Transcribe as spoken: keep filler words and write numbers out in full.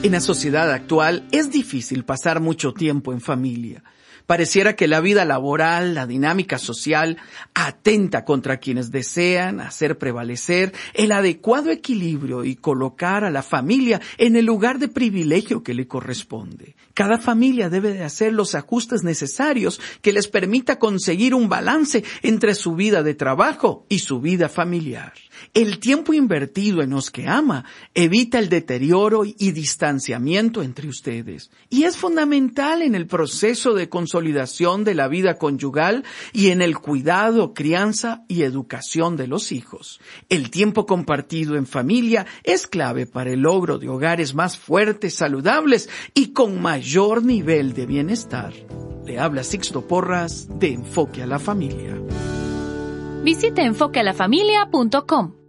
En la sociedad actual es difícil pasar mucho tiempo en familia. Pareciera que la vida laboral, la dinámica social, atenta contra quienes desean hacer prevalecer el adecuado equilibrio y colocar a la familia en el lugar de privilegio que le corresponde. Cada familia debe de hacer los ajustes necesarios que les permita conseguir un balance entre su vida de trabajo y su vida familiar. El tiempo invertido en los que ama evita el deterioro y distanciamiento entre ustedes y es fundamental en el proceso de consolidación de la vida conyugal y en el cuidado, crianza y educación de los hijos. El tiempo compartido en familia es clave para el logro de hogares más fuertes, saludables y con mayor nivel de bienestar. Le habla Sixto Porras de Enfoque a la Familia. Visite enfoque a la familia punto com.